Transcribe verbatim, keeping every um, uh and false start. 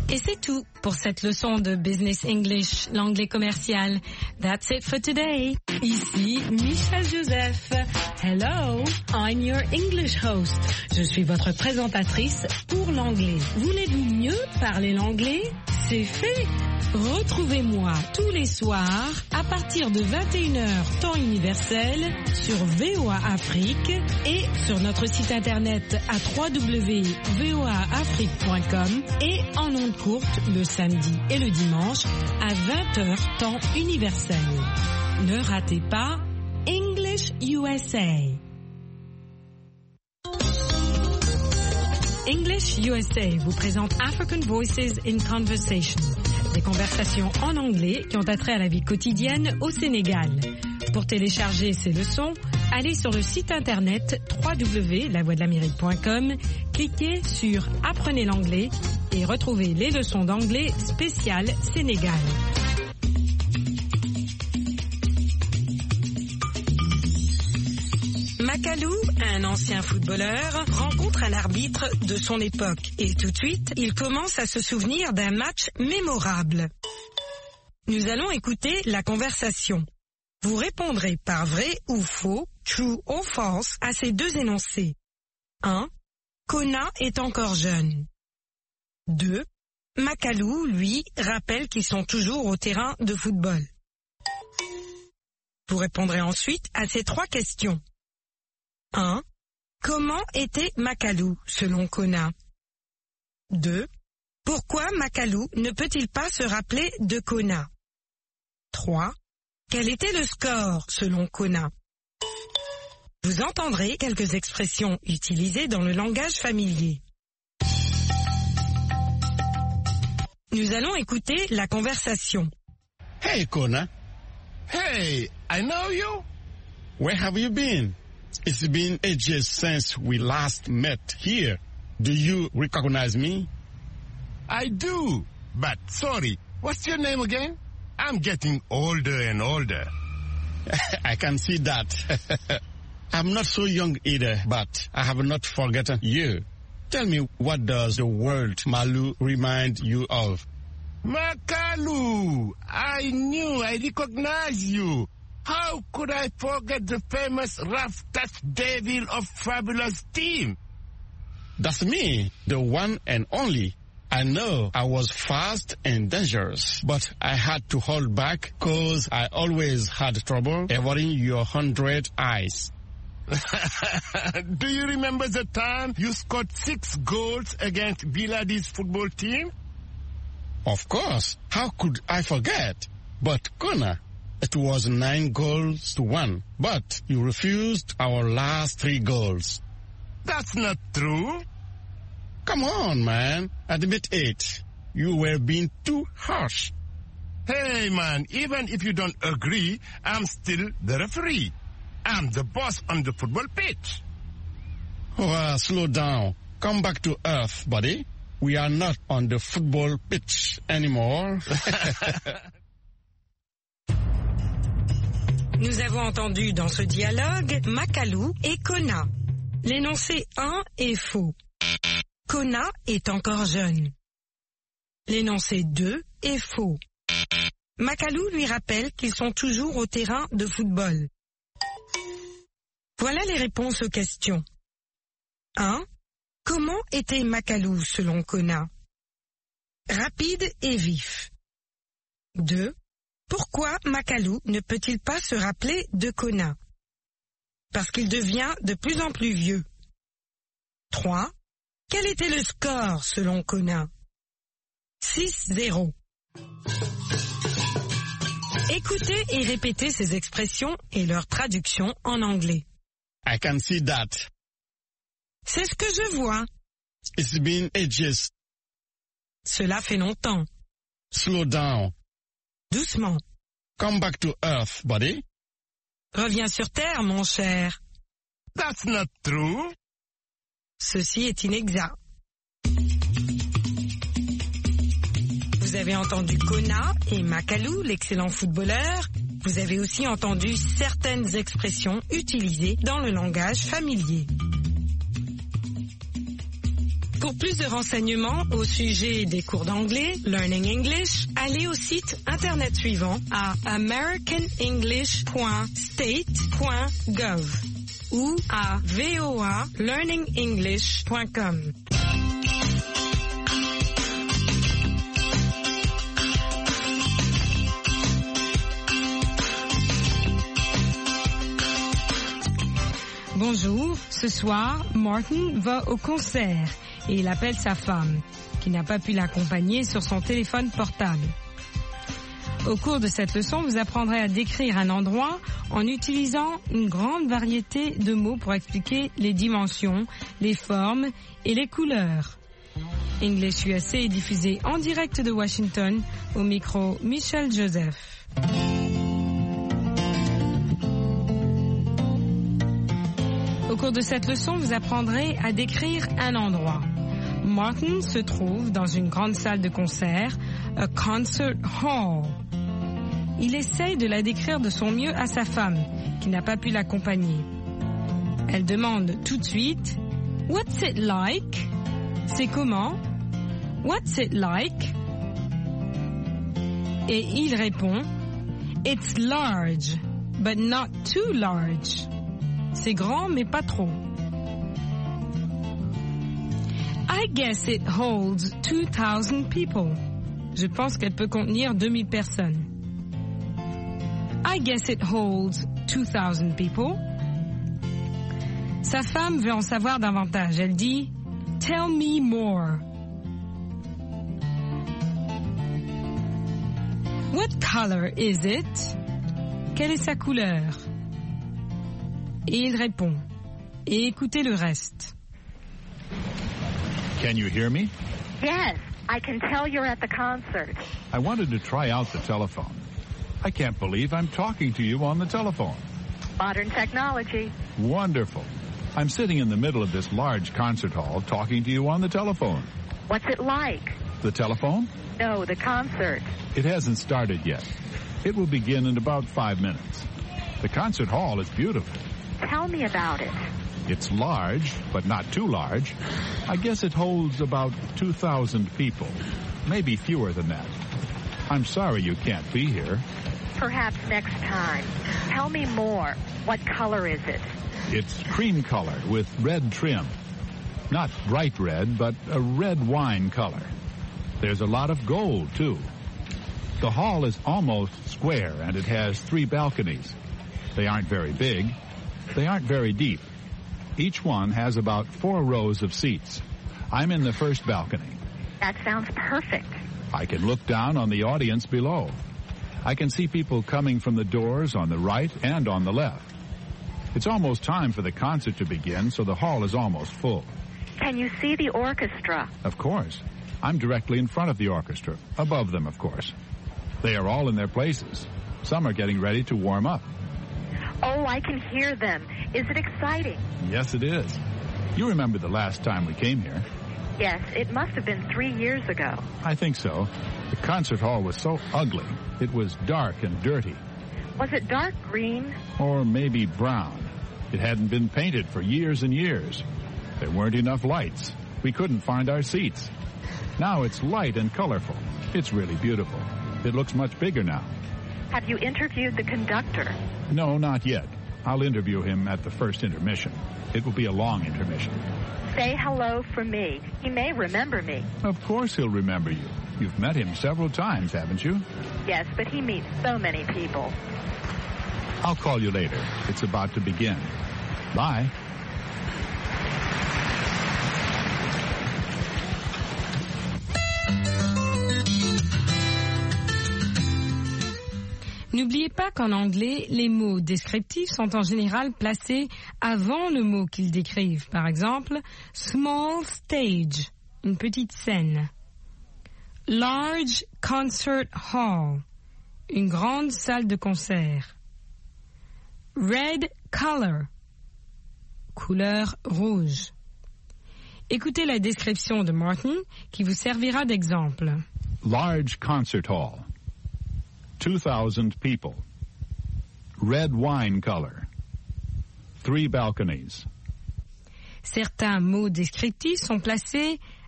Et c'est tout pour cette leçon de Business English, l'anglais commercial. That's it for today. Ici Michel Joseph. Hello, I'm your English host. Je suis votre présentatrice pour l'anglais. Voulez-vous mieux parler l'anglais? C'est fait. Retrouvez-moi tous les soirs à partir de vingt et une heures temps universel sur V O A Afrique et sur notre site internet à w w w point v o a afrique point com et en ondes courtes le samedi et le dimanche à vingt heures temps universel. Ne ratez pas English U S A. English U S A vous présente African Voices in Conversation, des conversations en anglais qui ont attrait à la vie quotidienne au Sénégal. Pour télécharger ces leçons, allez sur le site internet w w w point la voix de l'amérique point com, cliquez sur Apprenez l'anglais et retrouvez les leçons d'anglais spéciales Sénégal. Macalou, un ancien footballeur, rencontre un arbitre de son époque et tout de suite, il commence à se souvenir d'un match mémorable. Nous allons écouter la conversation. Vous répondrez par vrai ou faux, true or false, à ces deux énoncés. un. Kona est encore jeune. deux. Macalou, lui, rappelle qu'ils sont toujours au terrain de football. Vous répondrez ensuite à ces trois questions. un. Comment était Macalou, selon Kona? deux. Pourquoi Macalou ne peut-il pas se rappeler de Kona? trois. Quel était le score, selon Kona? Vous entendrez quelques expressions utilisées dans le langage familier. Nous allons écouter la conversation. Hey, Kona. Hey, I know you. Where have you been? It's been ages since we last met here. Do you recognize me? I do, but sorry, what's your name again? I'm getting older and older. I can see that. I'm not so young either, but I have not forgotten you. Tell me, what does the word Malu remind you of? Macalou! I knew I recognized you. How could I forget the famous rough touch devil of Fabulous team? That's me, the one and only. I know I was fast and dangerous, but I had to hold back because I always had trouble avoiding your hundred eyes. Do you remember the time you scored six goals against Villadis football team? Of course. How could I forget? But Kona, it was nine goals to one, but you refused our last three goals. That's not true. Come on, man. Admit it. You were being too harsh. Hey, man, even if you don't agree, I'm still the referee. I'm the boss on the football pitch. Oh, uh, slow down. Come back to earth, buddy. We are not on the football pitch anymore. Nous avons entendu dans ce dialogue Macalou et Kona. L'énoncé un est faux. Kona est encore jeune. L'énoncé deux est faux. Macalou lui rappelle qu'ils sont toujours au terrain de football. Voilà les réponses aux questions. un. Comment était Macalou selon Kona? Rapide et vif. deux. Pourquoi Macalou ne peut-il pas se rappeler de Kona? Parce qu'il devient de plus en plus vieux. trois. Quel était le score selon Kona? six zéro. Écoutez et répétez ces expressions et leur traduction en anglais. I can see that. C'est ce que je vois. It's been ages. Cela fait longtemps. Slow down. Doucement. Come back to earth, buddy. Reviens sur terre, mon cher. That's not true. Ceci est inexact. Vous avez entendu Kona et Macalou, l'excellent footballeur. Vous avez aussi entendu certaines expressions utilisées dans le langage familier. Pour plus de renseignements au sujet des cours d'anglais, Learning English, allez au site internet suivant à american english point state point gov ou à voa learning english point com. Bonjour, ce soir, Martin va au concert et il appelle sa femme, qui n'a pas pu l'accompagner sur son téléphone portable. Au cours de cette leçon, vous apprendrez à décrire un endroit en utilisant une grande variété de mots pour expliquer les dimensions, les formes et les couleurs. English U S A est diffusé en direct de Washington, au micro Michel Joseph. Au cours de cette leçon, vous apprendrez à décrire un endroit. Martin se trouve dans une grande salle de concert, a concert hall. Il essaye de la décrire de son mieux à sa femme, qui n'a pas pu l'accompagner. Elle demande tout de suite « What's it like ?» C'est comment? « What's it like ?» Et il répond « It's large, but not too large. » C'est grand, mais pas trop. I guess it holds two thousand people. Je pense qu'elle peut contenir deux mille personnes. I guess it holds two thousand people. Sa femme veut en savoir davantage. Elle dit, Tell me more. What color is it? Quelle est sa couleur? Et il répond. Et écoutez le reste. Can you hear me? Yes, I can tell you're at the concert. I wanted to try out the telephone. I can't believe I'm talking to you on the telephone. Modern technology. Wonderful. I'm sitting in the middle of this large concert hall talking to you on the telephone. What's it like? The telephone? No, the concert. It hasn't started yet. It will begin in about five minutes. The concert hall is beautiful. Tell me about it. It's large, but not too large. I guess it holds about two thousand people, maybe fewer than that. I'm sorry you can't be here. Perhaps next time. Tell me more. What color is it? It's cream color with red trim. Not bright red, but a red wine color. There's a lot of gold, too. The hall is almost square, and it has three balconies. They aren't very big. They aren't very deep. Each one has about four rows of seats. I'm in the first balcony. That sounds perfect. I can look down on the audience below. I can see people coming from the doors on the right and on the left. It's almost time for the concert to begin, so the hall is almost full. Can you see the orchestra? Of course. I'm directly in front of the orchestra, above them, of course. They are all in their places. Some are getting ready to warm up. Oh, I can hear them. Is it exciting? Yes, it is. You remember the last time we came here? Yes, it must have been three years ago. I think so. The concert hall was so ugly. It was dark and dirty. Was it dark green? Or maybe brown. It hadn't been painted for years and years. There weren't enough lights. We couldn't find our seats. Now it's light and colorful. It's really beautiful. It looks much bigger now. Have you interviewed the conductor? No, not yet. I'll interview him at the first intermission. It will be a long intermission. Say hello from me. He may remember me. Of course he'll remember you. You've met him several times, haven't you? Yes, but he meets so many people. I'll call you later. It's about to begin. Bye. N'oubliez pas qu'en anglais, les mots descriptifs sont en général placés avant le mot qu'ils décrivent. Par exemple, small stage, une petite scène. Large concert hall, une grande salle de concert. Red color, couleur rouge. Écoutez la description de Martin qui vous servira d'exemple. Large concert hall. two thousand people. Red wine color. Three balconies. Certains mots descriptifs sont placés